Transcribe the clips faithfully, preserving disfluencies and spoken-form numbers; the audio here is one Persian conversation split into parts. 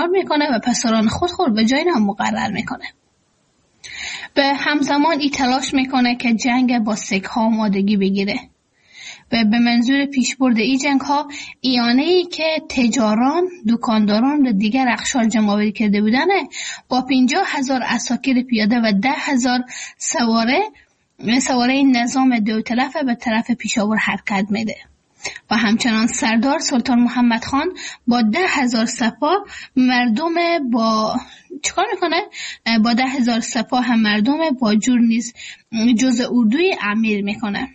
کنار میکنه و پسران خود خود به جای نام مقرر میکنه. به همزمان ای تلاش میکنه که جنگ با سیک ها آمادگی بگیره و به منظور پیشبرد این جنگ ها ایانه ای که تجاران، دکانداران و دیگر اقشار جمع‌آوری کرده بودنه با پنجاه هزار عساکر پیاده و ده هزار سواره سواره نظام داوطلب به طرف پیشاور حرکت میده و همچنان سردار سلطان محمد خان با ده هزار سپاه مردم با چیکار میکنه؟ با ده هزار سپاه هم مردم با جور نیز جز اردوی امیر میکنه.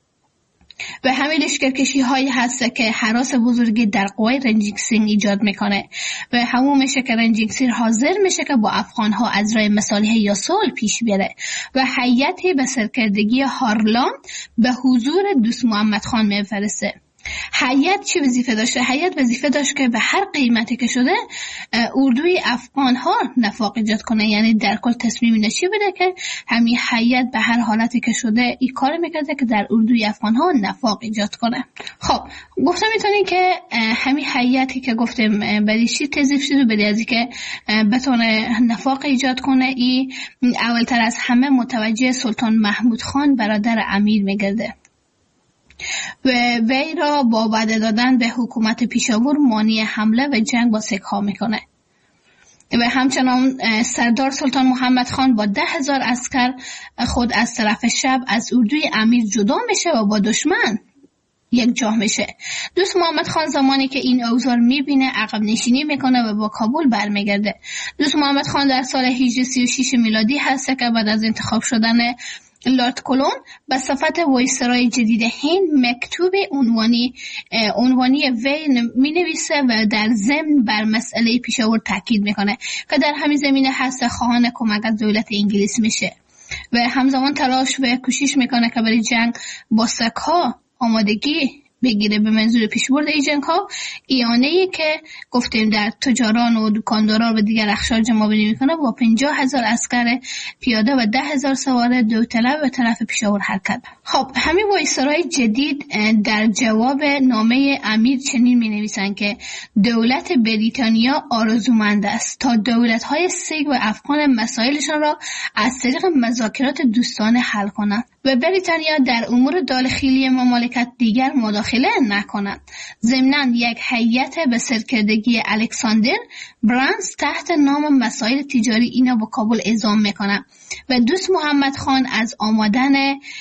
و همین لشکرکشی هایی هست که هراس بزرگی در قوای رنجینگ سینگ ایجاد میکنه و همون میشه که رنجینگ سینگ حاضر میشه که با افغان ها از راه مصالحه یا صلح پیش بره و هیئتی به سرکردگی هارلان به حضور دوست محمد خان میفرسته. هیئت چی وظیفه داشته؟ هیئت وظیفه داشت که به هر قیمتی که شده اردوی افغان ها نفاق ایجاد کنه، یعنی در کل تصمیم اینه چی بده که همین هیئت به هر حالتی که شده این کار میکرده که در اردوی افغان ها نفاق ایجاد کنه. خب گفتم میتونین که همین هیئتی که گفتیم برای چی تضیف شده، برای از اینکه بتونه نفاق ایجاد کنه، ای اولتر از همه متوجه سلطان محمود خان برادر امیر میگرده و وی را با وعده دادن به حکومت پیشاور مانع حمله و جنگ با سیک ها میکنه و همچنان سردار سلطان محمد خان با ده هزار عسکر خود از طرف شب از اردوی امیر جدا میشه و با دشمن یک جا میشه. دوست محمد خان زمانی که این اوضاع میبینه عقب نشینی میکنه و با کابل برمیگرده. دوست محمد خان در سال هجده سی و شش میلادی هست که بعد از انتخاب شدن لارد کلون به صفت وایسرای جدید هند مکتوب عنوانی عنوانی وی می نویسه و در ضمن بر مسئله پیشاور تاکید میکنه که در همین زمینه هست خواهان کمک از دولت انگلیس میشه و همزمان تلاش و کوشش میکنه که برای جنگ با سیک ها آمادگی بگیره به منظور پیشبرد این جنگ ها. ایانه‌ای که گفتیم در تجاران و دکانداران و دیگر اقشار جمع‌آوری میکنه با پنجاه هزار عسکر پیاده و ده هزار سوار داوطلب به طرف پیشاور حرکت. خب همین وایسرای جدید در جواب نامه امیر چنین می نویسند که دولت بریتانیا آرزومند است تا دولت‌های سیک و افغان مسائلشان را از طریق مذاکرات دوستانه حل کنند و بریتانیا در امور داخلی مملکت دیگر مداخله نکنند. ضمناً یک هیئت به سرکردگی الکساندر برانز تحت نام مسائل تجاری اینا با کابل اعزام میکنه و دوست محمد خان از آمدن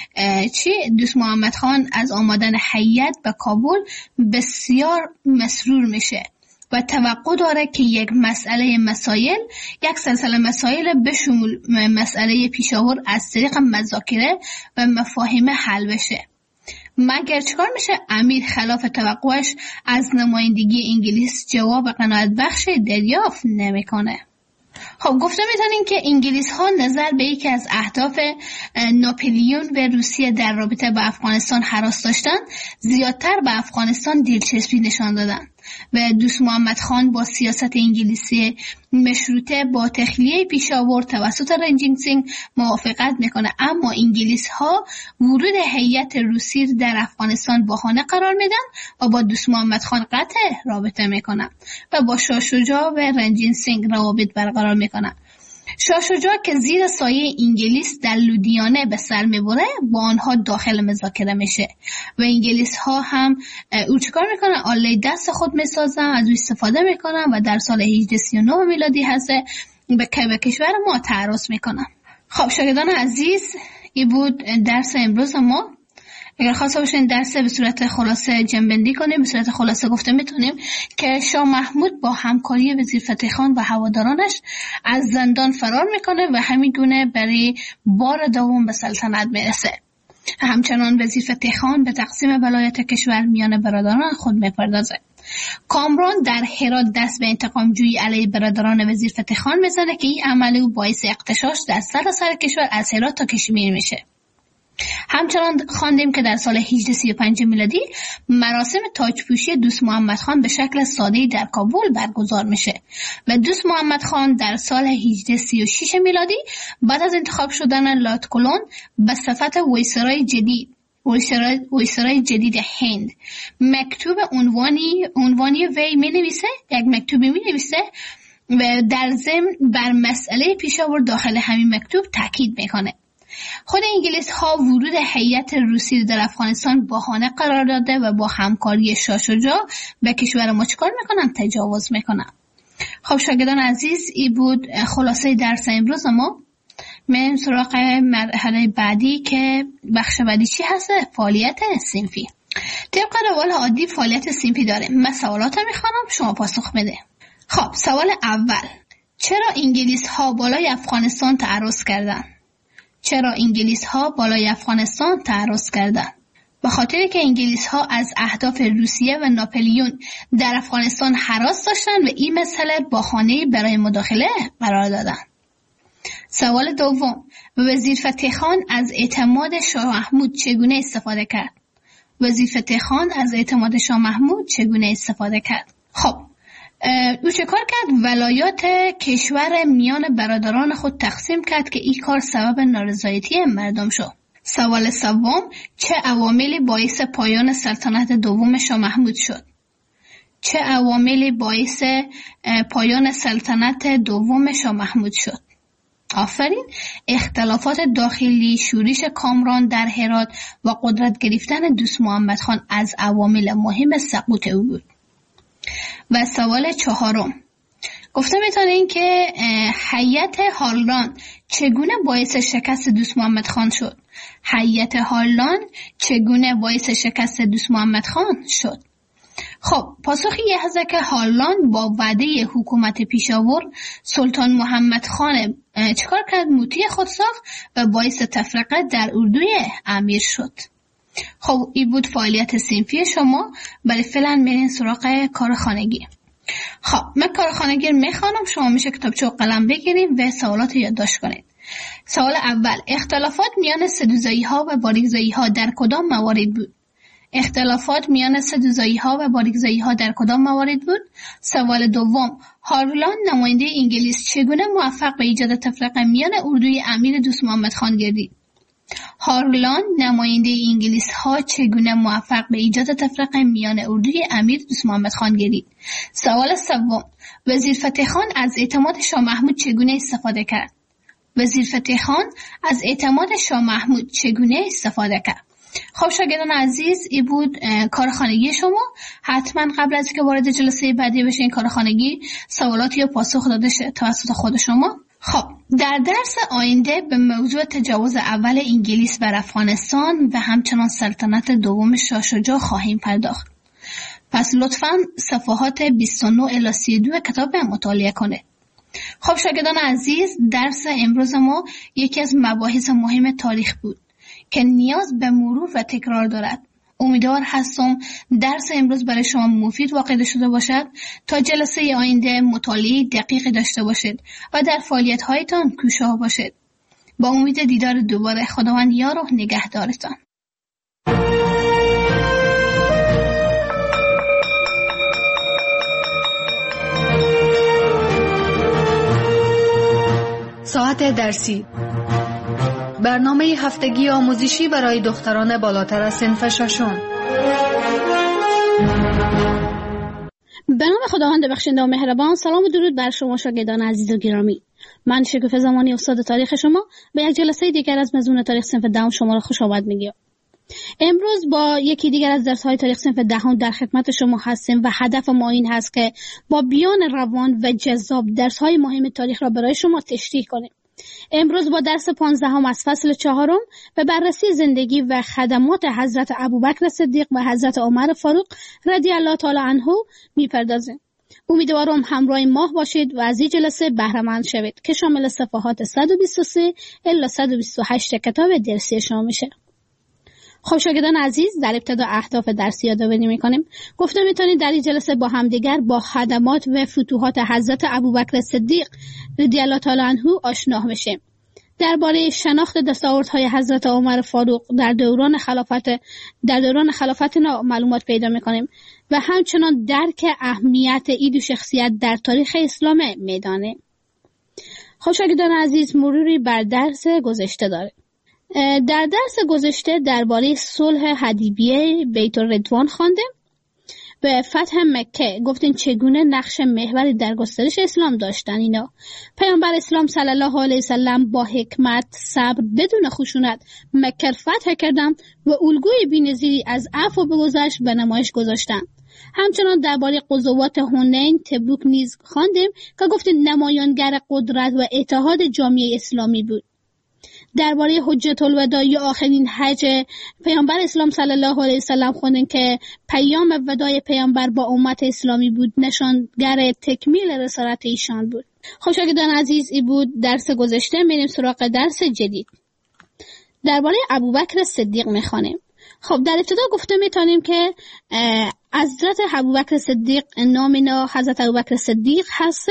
چی دوست محمد خان از آمدن هیئت به کابل بسیار مسرور میشه و توقع داره که یک مسئله مسائل یک سلسله مسائل به شمول مسئله پیشاور از طریق مذاکره و مفاهمه حل بشه. مگر چکار میشه؟ امیر خلاف توقعش از نمایندگی انگلیس جواب قناعت بخش دریافت نمیکنه. خب گفته میتونیم که انگلیس ها نظر به یکی از اهداف ناپلیون و روسیه در رابطه با افغانستان هراس داشتن زیادتر به افغانستان دلچسبی نشان دادن و دوست محمد خان با سیاست انگلیسی مشروطه با تخلیه پیشاور توسط رنجینگ سینگ موافقت میکنه، اما انگلیس ها ورود هیئت روسی در افغانستان بهانه قرار میدن و با دوست محمد خان قطع رابطه میکنن و با شاه شجاع و رنجینگ سینگ روابط برقرار میکنن. شاه شجاع که زیر سایه انگلیس در لودیانه به سر میبره با آنها داخل مذاکره میشه و انگلیس ها هم او چکار میکنن؟ آله دست خود میسازن، از او استفاده میکنن و در سال هجده سی و نه میلادی هست به کشور ما تعرض میکنن. خب شاگردان عزیز، این بود درس امروز ما. اگر خواسته باشین درس به صورت خلاصه جنبندی کنیم، به صورت خلاصه گفته میتونیم که شاه محمود با همکاری وزیر فتح خان و هوادارانش از زندان فرار میکنه و همین گونه برای بار دوم به سلطنت میرسه. همچنان وزیر فتح خان به تقسیم ولایت کشور میان برادران خود میپردازه. کامران در هرات دست به انتقام جویی علیه برادران وزیر فتح خان میزنه که این عمل او باعث اغتشاش در سراسر کشور از هرات تا کشمیر میشه. همچنان خواندیم که در سال هجده سی و پنج میلادی مراسم تاجپوشی دوست محمد خان به شکل ساده‌ای در کابل برگزار میشه و دوست محمد خان در سال هجده سی و شش میلادی بعد از انتخاب شدن لارد کلون به صفت وایسرای جدید وایسرای, وایسرای جدید هند مکتوب عنوانی عنوانی وی می نویسه یک مکتوبی می نویسه و در ضمن بر مسئله پیشاورد داخل همین مکتوب تاکید میکنه. خود انگلیس ها ورود هیئت روسی در افغانستان بهانه قرار داده و با همکاری شاه شجاع به کشور ما چیکار میکنن؟ تجاوز میکنن. خب شاگردان عزیز، این بود خلاصه درس امروز ما. من سراغ مرحله بعدی که بخش بعدی چی هست؟ فعالیت صنفی. طبق روال عادی فعالیت صنفی داره. من سوالات میخوانم، شما پاسخ بده. خب سوال اول، چرا انگلیس ها بالای افغانستان تعرض کردند؟ چرا انگلیس ها بالای افغانستان تعرض کردند؟ به خاطر که انگلیس ها از اهداف روسیه و ناپلیون در افغانستان هراس داشتند و این مسئله بهانه‌ای برای مداخله قرار دادند. سوال دوم، وزیر فتح خان از اعتماد شاه محمود چگونه استفاده کرد؟ وزیر فتح خان از اعتماد شاه محمود چگونه استفاده کرد؟ خب او چه کار کرد؟ ولایات کشور میان برادران خود تقسیم کرد که این کار سبب نارضایتی مردم شد. سوال سوم، چه عواملی باعث پایان سلطنت دوم شاه محمود شد؟ چه عواملی باعث پایان سلطنت دوم شاه محمود شد؟ آفرین. اختلافات داخلی، شورش کامران در هرات و قدرت گرفتن دوست محمد خان از عوامل مهم سقوط او بود. و سوال چهارم، گفته میتونین که هیئت هارلان چگونه باعث شکست دوست محمد خان شد؟ هیئت هارلان چگونه باعث شکست دوست محمد خان شد؟ خب پاسخی یه هست که هارلان با وعده حکومت پیشاور سلطان محمد خان چکار کرد؟ موتی خود ساخت و باعث تفرقه در اردوی امیر شد. خب این بود فعالیت صنفی شما. برای فعلا برین سراغ کار خانگی. خب من کار خانگی میخوانم، شما میشه کتابچه و قلم بگیرید و سوالات یادداشت کنید. سوال اول، اختلافات میان سدوزایی ها و باریکزایی ها در کدام موارد بود؟ اختلافات میان سدوزایی ها و باریکزایی ها در کدام موارد بود؟ سوال دوم، هارلان نماینده انگلیس چگونه موفق به ایجاد تفرقه میان اردوی امیر دوست محمد خان گردید؟ هارلان نماینده انگلیس ها چگونه موفق به ایجاد تفرقه میان اردوی امیر دوست محمد خان گردید؟ سوال سوم، وزیر فتح خان از اعتماد شاه محمود چگونه استفاده کرد؟ وزیر فتح خان از اعتماد شاه محمود چگونه استفاده کرد؟ خب شاگردان عزیز، این بود کار خانگی شما. حتما قبل از که وارد جلسه بعدی بشین کار خانگی سوالاتی رو پاسخ داده شه توسط خود شما. خب در درس آینده به موضوع تجاوز اول انگلیس بر افغانستان و همچنان سلطنت دوم شاه شجاع خواهیم پرداخت. پس لطفاً صفحات بیست و نه الی سی و دو کتاب مطالعه کنید. خب شاگردان عزیز، درس امروز ما یکی از مباحث مهم تاریخ بود که نیاز به مرور و تکرار دارد. امیدوار هستم درس امروز برای شما مفید واقع شده باشد تا جلسه آینده مطالعه دقیق داشته باشید و در فعالیت هایتان کوشاه باشید. با امید دیدار دوباره، خداوند یار و نگهدارتان. ساعت درسی، برنامه هفتگی آموزشی برای دختران بالاتر از صنف ششم. به نام خداوند بخشنده و مهربان. سلام و درود بر شما شاگردان عزیز و گرامی. من شکوفه زمانی استاد تاریخ شما به یک جلسه دیگر از مضمون تاریخ صنف دهم شما را خوش آمد میگم. امروز با یکی دیگر از درس‌های تاریخ صنف دهم در خدمت شما هستیم و هدف ما این هست که با بیان روان و جذاب درس‌های مهم تاریخ را برای شما تشریح کنیم. امروز با درس پانزدهم از فصل چهارم به بررسی زندگی و خدمات حضرت ابوبکر صدیق و حضرت عمر فاروق رضی الله تعالی عنه میپردازیم. امیدوارم همراه ماه باشید و از این جلسه بهره مند شوید که شامل صفحات صد و بیست و سه الی صد و بیست و هشت کتاب درسی شما میشه. خب شاگردان عزیز، در ابتدا اهداف درسی یادآوری می‌کنیم. گفتم میتونید در این جلسه با همدیگر با خدمات و فتوحات حضرت ابوبکر صدیق رضی الله تعالی عنه آشنا بشیم. درباره شناخت دستاوردهای حضرت عمر فاروق در دوران خلافت در دوران خلافت معلومات پیدا می‌کنیم و همچنان درک اهمیت این دو شخصیت در تاریخ اسلام میدانه. خب شاگردان عزیز، مروری بر درس گذشته داره. در درس گذشته درباره صلح حدیبیه بیت الرضوان خواندیم به فتح مکه گفتیم چگونه نقش محوری در گسترش اسلام داشتن اینا. پیامبر اسلام صلی الله علیه وسلم با حکمت، صبر، بدون خشونت مکه فتح کردند و الگوی بی‌نظیری از عفو و بگذشت به نمایش گذاشتند. همچنان درباره غزوات حنین، تبوک نیز خواندیم که گفتیم نمایانگر قدرت و اتحاد جامعه اسلامی بود. درباره حجت الوداع یا آخرین حج پیامبر اسلام صلی الله علیه وسلم خوندیم که پیام وداع پیامبر با امت اسلامی بود، نشانگر تکمیل رسالت ایشان بود. خب شاگردان عزیز، این بود درس گذشته. میریم سراغ درس جدید. درباره ابوبکر صدیق میخوانیم. خب در ابتدا گفته میتونیم که حضرت ابوبکر صدیق نام اینا حضرت ابوبکر صدیق هست،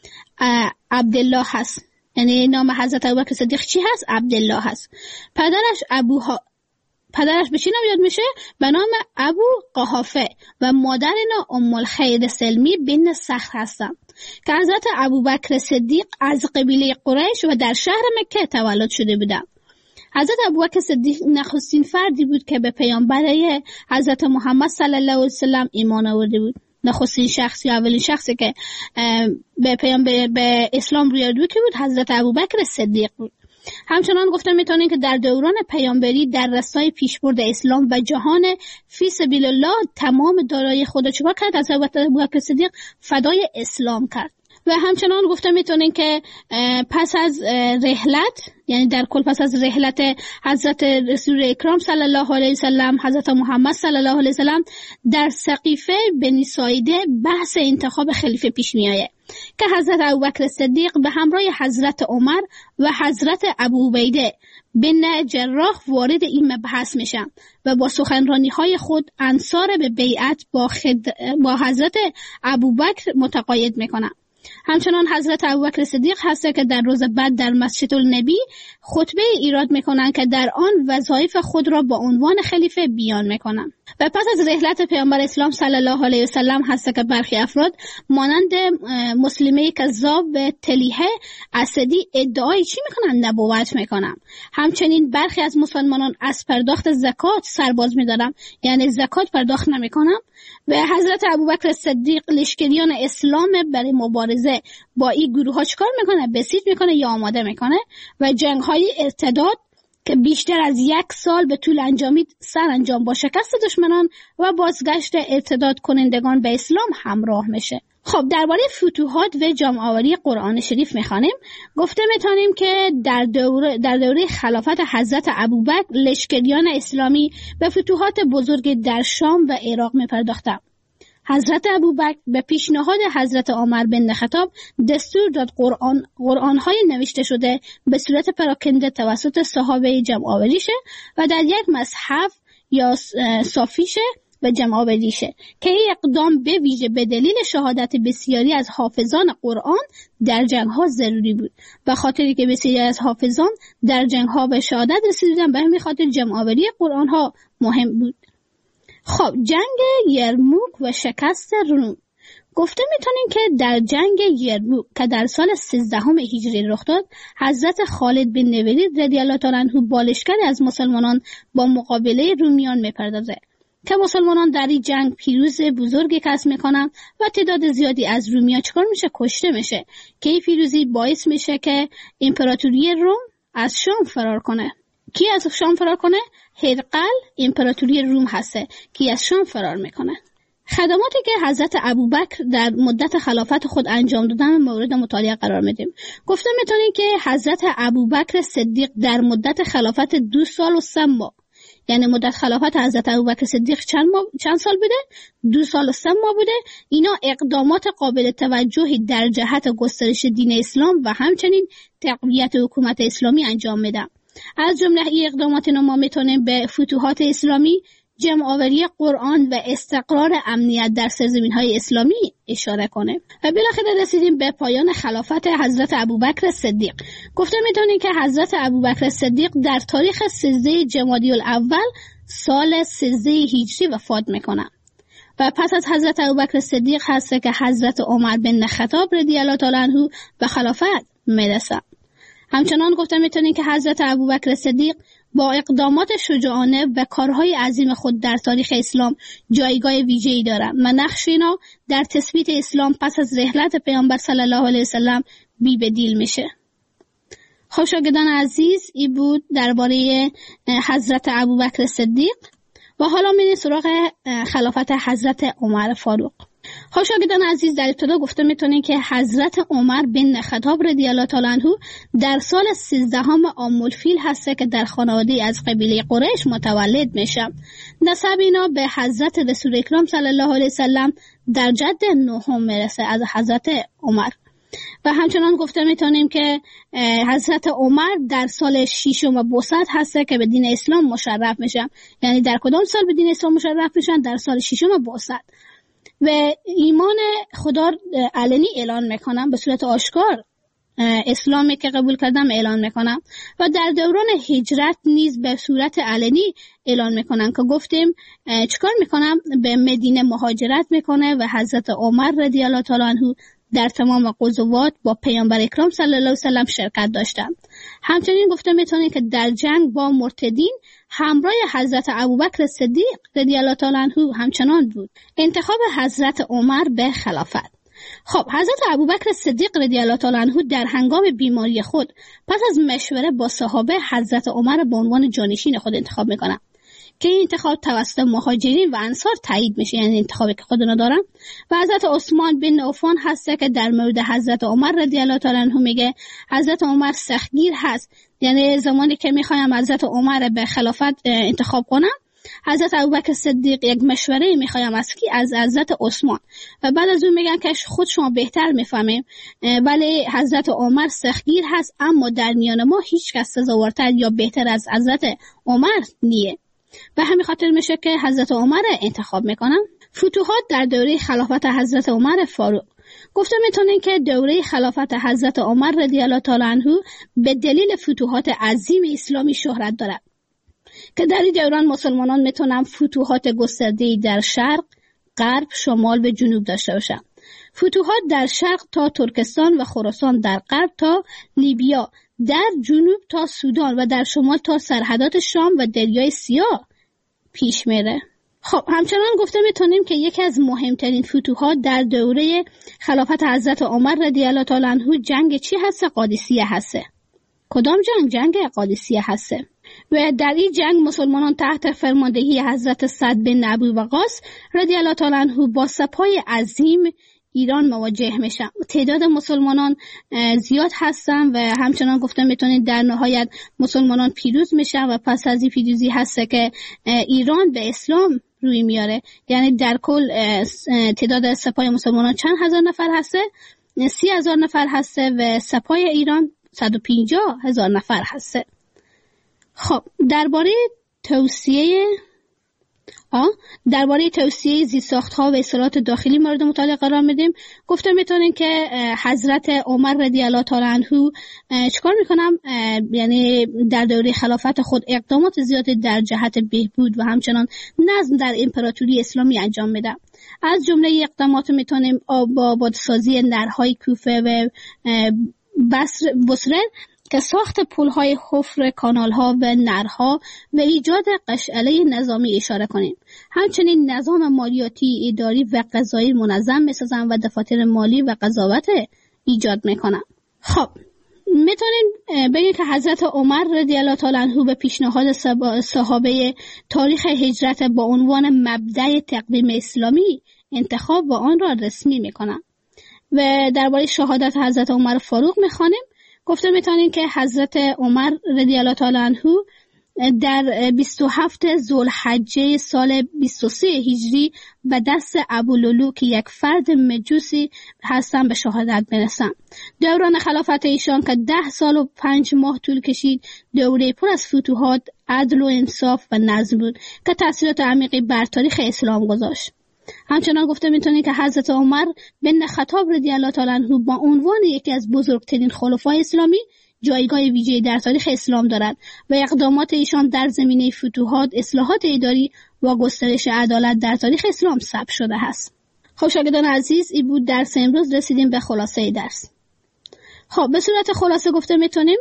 عبدالله هست. یعنی نام حضرت ابوبکر صدیق چی هست؟ عبدالله هست. پدرش ابوها پدرش به چی نام یاد میشه؟ به نام ابو قحافه و مادر اینا ام الخیر سلمی بن سخر هستن که حضرت ابوبکر صدیق از قبیله قریش و در شهر مکه تولد شده بودن. حضرت ابوبکر صدیق نخستین فردی بود که به پیامبر حضرت محمد صلی الله علیه وسلم ایمان آورده بود. نخستین شخص یا اولین شخصی که به پیامبر به اسلام روی آورد که بود حضرت ابوبکر صدیق بود. همچنان گفتم میتونیم که در دوران پیامبری در راستای پیشبرد اسلام و جهان فی سبیل الله تمام دارایی خود چیکار کرد؟ حضرت ابوبکر صدیق فدای اسلام کرد. و همچنان گفتم میتونین که پس از رحلت، یعنی در کل پس از رحلت حضرت رسول اکرام صلی الله علیه وسلم، حضرت محمد صلی الله علیه وسلم، در سقیفه بنی ساعده بحث انتخاب خلیفه پیش میآید که حضرت ابوبکر صدیق به همراه حضرت عمر و حضرت ابو عبیده بن جراح وارد این مبحث میشن و با سخنرانی های خود انصار به بیعت با, خد... با حضرت ابوبکر متقاعد میکنن. همچنان حضرت ابوبکر صدیق هست که در روز بعد در مسجد النبی خطبه ایراد میکنن که در آن وظایف خود را با عنوان خلیفه بیان میکنن. و پس از رحلت پیامبر اسلام صلی الله علیه وسلم هست که برخی افراد مانند مسلمه کذاب و تلیحه اسدی ادعای چی میکنن؟ نبوت میکنن. همچنین برخی از مسلمانان از پرداخت زکات سرباز میدارن، یعنی زکات پرداخت نمیکنن. و حضرت ابوبکر صدیق لشکریان اسلام برای مبارزه با این گروه ها چکار میکنه؟ بسیج میکنه یا آماده میکنه و جنگ های ارتداد که بیشتر از یک سال به طول انجامید سر انجام با شکست دشمنان و بازگشت ارتداد کنندگان به اسلام همراه میشه. خب درباره فتوحات و جمع آوری قرآن شریف میخوانیم. گفته میتونیم که در دوره در دوره خلافت حضرت ابوبکر لشکریان اسلامی به فتوحات بزرگ در شام و عراق میپرداختند. حضرت ابوبکر به پیشنهاد حضرت عمر بن خطاب دستور داد قرآن قرآن‌های نوشته شده به صورت پراکنده توسط صحابه جمع آوری شه و در یک مصحف یا صافی شه و جمع آوری شه که این اقدام به ویژه به دلیل شهادت بسیاری از حافظان قرآن در جنگ‌ها ضروری بود. به خاطری که بسیاری از حافظان در جنگ‌ها به شهادت رسیدن، به همین خاطر جمع آوری قرآن‌ها مهم بود. خب جنگ یرموک و شکست روم. گفته میتونیم که در جنگ یرموک که در سال سیزدهم هجری رخ داد، حضرت خالد بن ولید رضی الله تعالی عنه با لشکری از مسلمانان با مقابله رومیان میپردازه که مسلمانان در این جنگ پیروز بزرگی کسب میکنن و تعداد زیادی از رومیان چکار میشه؟ کشته میشه که این پیروزی باعث میشه که امپراتوری روم از شام فرار کنه. کی از شام فرار کنه؟ هرقل امپراتوری روم هسته که از شام فرار میکنه. خدماتی که حضرت ابوبکر در مدت خلافت خود انجام دادن مورد مطالعه قرار میدیم. گفته میتونیم که حضرت ابوبکر صدیق در مدت خلافت دو سال و سه ماه، یعنی مدت خلافت حضرت ابوبکر صدیق چند ماه چند سال بوده؟ دو سال و سه ماه بوده. اینا اقدامات قابل توجهی در جهت گسترش دین اسلام و همچنین تقویت حکومت اسلامی انجام میدن. از جمله این اقدامات ما میتونیم به فتوحات اسلامی، جمع آوری قرآن و استقرار امنیت در سرزمین‌های اسلامی اشاره کنیم. و بالاخره رسیدیم به پایان خلافت حضرت ابوبکر صدیق. گفته میتونیم که حضرت ابوبکر صدیق در تاریخ سیزده جمادی الاول سال سیزده هجری وفات میکنه و پس از حضرت ابوبکر صدیق هست که حضرت عمر بن خطاب رضی الله تعالی عنه به خلافت میرسه. همچنان گفته میتونیم که حضرت ابوبکر صدیق با اقدامات شجاعانه و کارهای عظیم خود در تاریخ اسلام جایگاه ویژه‌ای دارند و نقش اینا در تثبیت اسلام پس از رحلت پیامبر صلی الله علیه وسلم بی بدیل میشه. خب شاگردان عزیز، این بود درباره حضرت ابوبکر صدیق و حالا میریم سراغ خلافت حضرت عمر فاروق. خب شاگردان عزیز، در ابتدا گفته میتونیم که حضرت عمر بن خطاب رضی الله تعالی عنه در سال سیزدهم عام الفیل هسته که در خانواده از قبیله قریش متولد میشه. نسب اینا به حضرت رسول اکرم صلی الله علیه وسلم در جد نهم میرسه از حضرت عمر. و همچنان گفته میتونیم که حضرت عمر در سال ششم بعثت هسته که به دین اسلام مشرف میشن. یعنی در کدام سال به دین اسلام مشرف میشن؟ در سال ششم بعثت. و ایمان خدا علنی اعلان میکنم، به صورت آشکار اسلامی که قبول کردم اعلان میکنم و در دوران هجرت نیز به صورت علنی اعلان میکنم که گفتیم چیکار میکنم؟ به مدینه مهاجرت میکنه و حضرت عمر رضی الله تعالی عنه در تمام غزوات با پیامبر اکرم صلی الله علیه وسلم شرکت داشتند. همچنین گفته میتونید که در جنگ با مرتدین همراه حضرت ابوبکر صدیق رضی الله تعالی عنه همچنان بود. انتخاب حضرت عمر به خلافت. خب حضرت ابوبکر صدیق رضی الله تعالی عنه در هنگام بیماری خود پس از مشوره با صحابه حضرت عمر به عنوان جانشین خود انتخاب میکنند که این انتخاب توسط مهاجرین و انصار تایید میشه، یعنی انتخابی که خودنا دارن. و حضرت عثمان بن عفان هسته که در مورد حضرت عمر رضی الله تعالی عنه میگه حضرت عمر سختگیر هست، یعنی زمانی که میخوایم حضرت عمر به خلافت انتخاب کنم، حضرت ابوبکر صدیق یک مشوره میخوایم از کی؟ از حضرت عثمان. و بعد از اون میگن که خود شما بهتر میفهمیم، ولی حضرت عمر سختگیر هست، اما در میان ما هیچ کس سزاوارتر یا بهتر از حضرت عمر نیه. به همین خاطر میشه که حضرت عمر انتخاب میکنم. فتوحات در دوره خلافت حضرت عمر فاروق. گفته میتونین که دوره خلافت حضرت عمر رضی الله تعالی عنه به دلیل فتوحات عظیم اسلامی شهرت دارد که در این دوران مسلمانان میتونن فتوحات گسترده‌ای در شرق، غرب، شمال و جنوب داشته باشن. فتوحات در شرق تا ترکستان و خراسان، در غرب تا لیبیا، در جنوب تا سودان و در شمال تا سرحدات شام و دریای سیاه پیش میره. خب همچنان گفته میتونیم که یکی از مهمترین فتوحات در دوره خلافت حضرت عمر رضی الله تعالی عنه جنگ چی هست؟ قادسیه هست. کدام جنگ؟ جنگ قادسیه هست. و در این جنگ مسلمانان تحت فرماندهی حضرت سعد بن ابی وقاص رضی الله تعالی عنه با سپاه عظیم ایران مواجه میشن. تعداد مسلمانان زیاد هستن و همچنان گفته میتونید در نهایت مسلمانان پیروز میشن و پس از این پیروزی هسته که ایران به اسلام روی میاره. یعنی در کل تعداد سپاه مسلمانان چند هزار نفر هسته؟ سی هزار نفر هسته و سپاه ایران صد و پنجاه هزار نفر هسته. خب درباره توصیه آه درباره توصیه زیرساخت‌ها و اصلاحات داخلی مورد مطالعه قرار میدیم. گفته میتونین که حضرت عمر رضی الله تعالی عنه چیکار میکنم؟ یعنی در دوره خلافت خود اقدامات زیادی در جهت بهبود و همچنان نظم در امپراتوری اسلامی انجام میده. از جمله اقدامات میتونیم با آبادسازی نرهای کوفه و بصره بصره که ساخت پل‌های حفر کانال‌ها و نرها و ایجاد قشعله نظامی اشاره کنیم. همچنین نظام مالیاتی، اداری و قضایی منظم می‌سازن و دفاتر مالی و قضاوت ایجاد می‌کنن. خب میتونیم بگیم که حضرت عمر رضی الله تعالی عنه به پیشنهاد صحابه تاریخ هجرت با عنوان مبدأ تقویم اسلامی انتخاب و آن را رسمی می‌کنن. و درباره شهادت حضرت عمر فاروق می‌خوانیم. گفته میتونیم که حضرت عمر رضی الله تعالی عنه در بیست و هفت ذوالحجه سال بیست و سه هجری به دست ابولولو که یک فرد مجوسی هستن به شهادت برسن. دوران خلافت ایشان که ده سال و پنج ماه طول کشید دوره پر از فتوحات، عدل و انصاف و نظم بود که تأثیرات عمیقی بر تاریخ اسلام گذاشت. همچنان گفته میتونی که حضرت عمر بن خطاب رضی الله تعالی عنه با عنوان یکی از بزرگترین خلفای اسلامی جایگاه ویژه‌ای در تاریخ اسلام دارد و اقدامات ایشان در زمینه فتوحات، اصلاحات اداری و گسترش عدالت در تاریخ اسلام ثبت شده است. خب شاگردان عزیز، این بود درس امروز. رسیدیم به خلاصه درس. خب به صورت خلاصه گفته میتونیم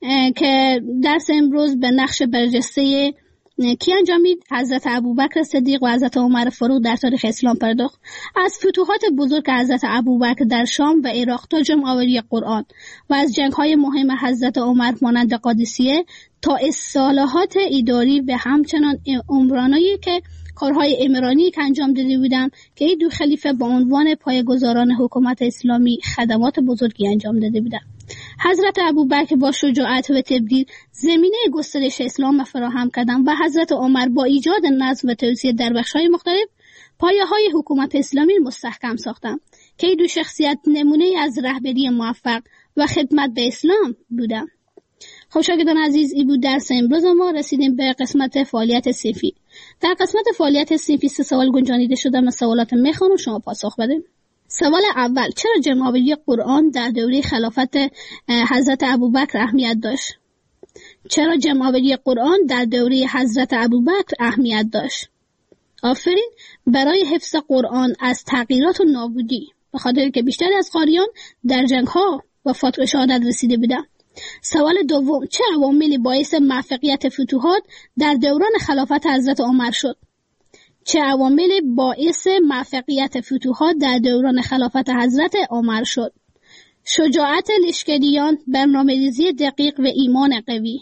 که درس امروز به نقش برجسته کی انجامید؟ حضرت ابوبکر صدیق و حضرت عمر فاروق در تاریخ اسلام پرداخت. از فتوحات بزرگ حضرت ابوبکر در شام و عراق تا جمع‌آوری قرآن و از جنگ‌های مهم حضرت عمر مانند قادسیه تا اصلاحات اداری و همچنان عمرانایی که کارهای عمرانی که انجام داده بودند که این دو خلیفه با عنوان پایه‌گذاران حکومت اسلامی خدمات بزرگی انجام داده بودند. حضرت ابوبکر با شجاعت و تبدیل زمینه گسترش اسلام فراهم کردند و حضرت عمر با ایجاد نظم و توسعه در بخش‌های مختلف پایه‌های حکومت اسلامی مستحکم ساختند که این دو شخصیت نمونه از رهبری موفق و خدمت به اسلام بودند. خب شاگردان عزیز، این بود درس امروز ما. رسیدیم به قسمت فعالیت صنفی. در قسمت فعالیت صنفی سه سوال گنجانیده شده. من سوالات میخوام و شما پاسخ بدید. سوال اول: چرا جمع‌آوری قرآن در دوره خلافت حضرت ابوبکر اهمیت داشت؟ چرا جمع‌آوری قرآن در دوره حضرت ابوبکر اهمیت داشت؟ آفرین. برای حفظ قرآن از تغییرات و نابودی، به خاطر که بیشتر از قاریان در جنگ‌ها وفات و شهادت رسیده بودند. سوال دوم: چه عواملی باعث موفقیت فتوحات در دوران خلافت حضرت عمر شد؟ چه عواملی باعث موفقیت فتوحات در دوران خلافت حضرت عمر شد؟ شجاعت لشکریان، برنامه‌ریزی دقیق و ایمان قوی.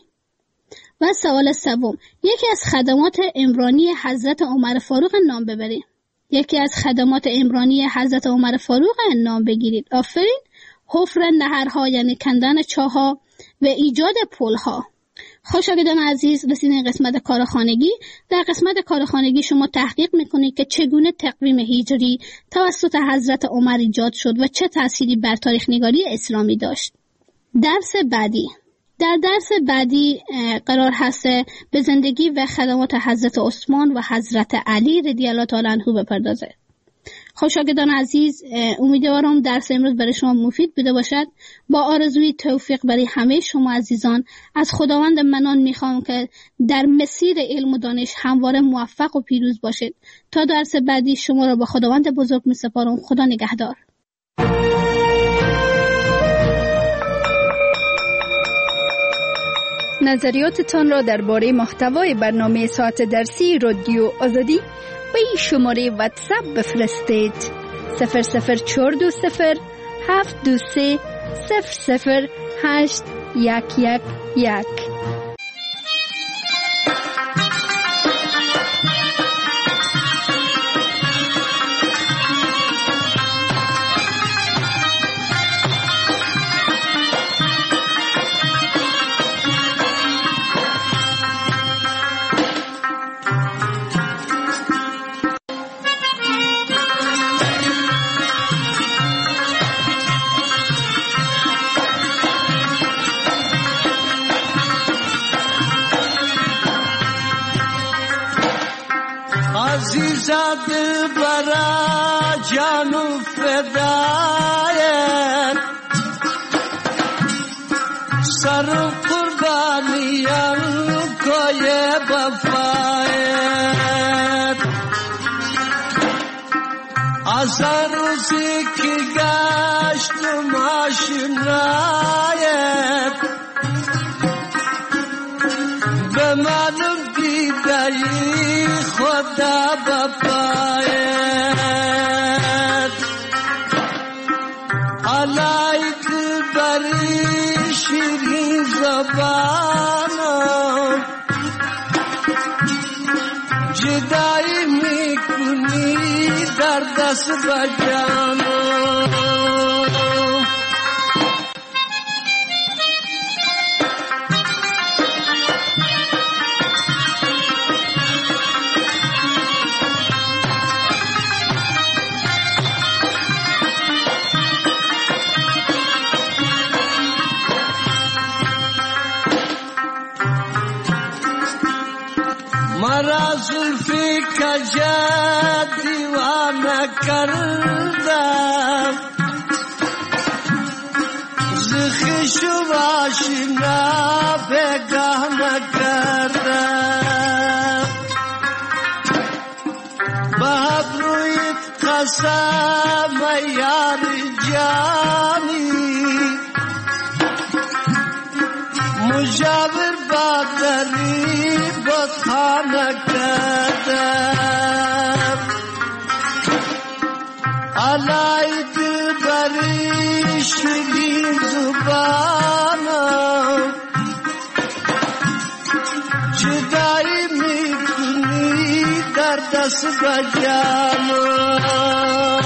و سوال سوم: یکی از خدمات عمرانی حضرت عمر فاروق نام ببرید. یکی از خدمات عمرانی حضرت عمر فاروق نام بگیرید. آفرین. حفر نهرها یعنی کندن چاه‌ها و ایجاد پل‌ها. شاگردان عزیز، رسیدین قسمت کارخانگی. در قسمت کارخانگی شما تحقیق میکنید که چگونه تقویم هجری توسط حضرت عمر ایجاد شد و چه تأثیری بر تاریخ نگاری اسلامی داشت. درس بعدی. در درس بعدی قرار هست به زندگی و خدمات حضرت عثمان و حضرت علی رضی الله تعالی عنه بپردازه. خب شاگردان عزیز، امیدوارم درس امروز برای شما مفید بوده باشد. با آرزوی توفیق برای همه شما عزیزان، از خداوند منان میخوام که در مسیر علم و دانش همواره موفق و پیروز باشید. تا درس بعدی شما را با خداوند بزرگ میسپارم. خدا نگهدار. نظریاتتان را درباره محتوای برنامه ساعت درسی رادیو آزادی به این شماره واتساپ بفرستید: صفر صفر چهار دو صفر هفت دو سه صفر صفر هشت یک یک یک. عزیزت برا جان و فدایت، سر قربانیم کوی وفایت. از روزی که گشتم آشنایت، به منم دیدایی خدا بپایت. علایت بری شیرین زبانم، جدایی میکنی در دست بجانم. مرا زلفی کجا دیوانه کردم، زخیش و آشنا بگانه کردم. به ابرویت قسم یار جانی، مجاور بدری باز خانه کردم علای دلبری شیرین زبانم جدایی میکنی در دست بجانم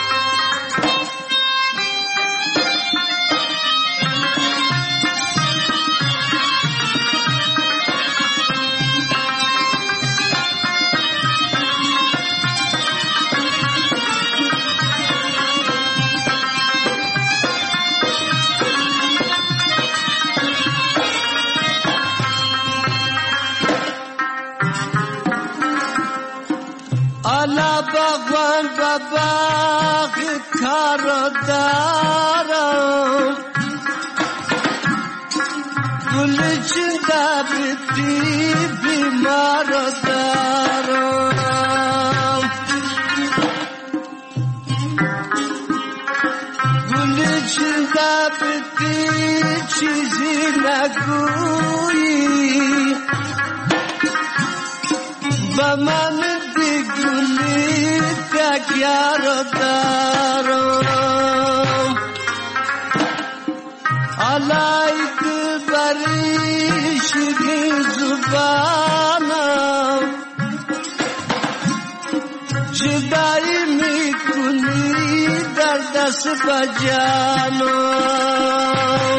الا باغوان بباغ کار دارم گل چنده بیتی بیمار دارم گل چنده بیتی چیزی نگویی با من گلی تکیار دارم علای دلبری شیرین زبانم جدایی میکنی در دست بجانم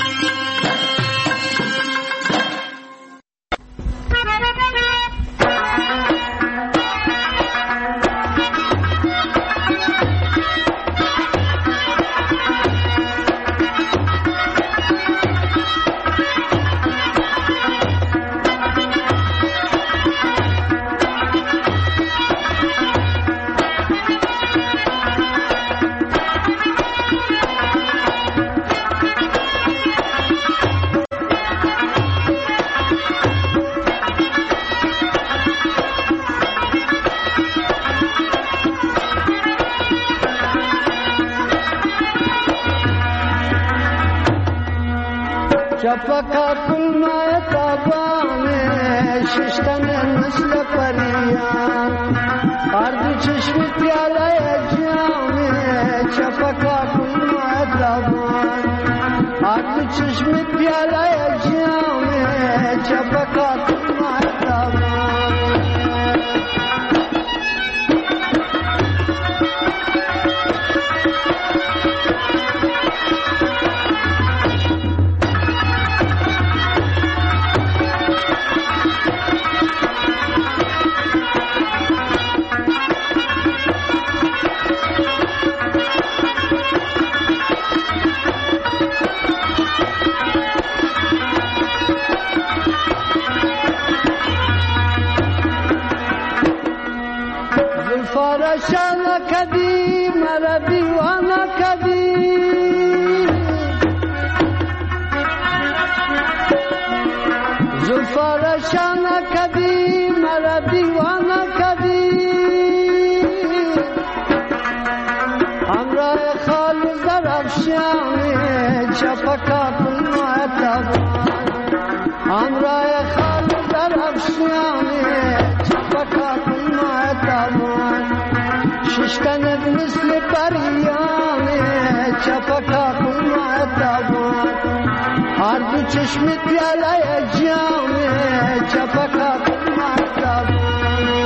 چپکا کلمه تابانه ششتن مثل پریان هر چشم پیاله جامه چپکا کلمه تابان هر چشم پیاله جامه چپکا کلمه تابان فرشان کدی مرا دیوانا کدی زلفارشان کدی مرا دیوانا کدی همراه خال درفشانی چپکا کلمه تابان همراه خال درفشانی چپکا کلمه تابان ششتن مثل پریانه چپکا کلمه تابان هر دو چشم پیاله جامه چپکا کلمه تابان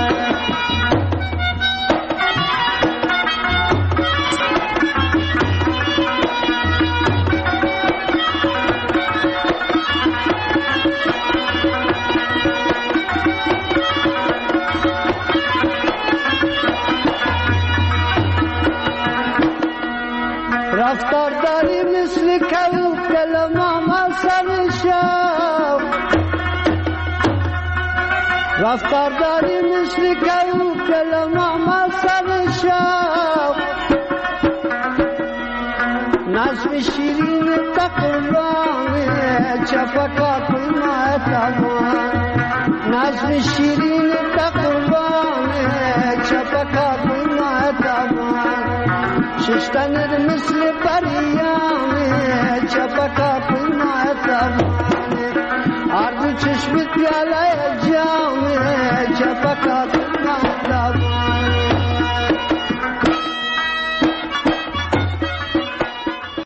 رفتار داری مثل کلوب دل ماما سرشو رفتار داری مثل کلوب دل ماما سرشو نظم شیرین تقربانه چپکا کلمه تابان نظم شیرین تقربانه چپکا کلمه تابان ششتن مثل پریا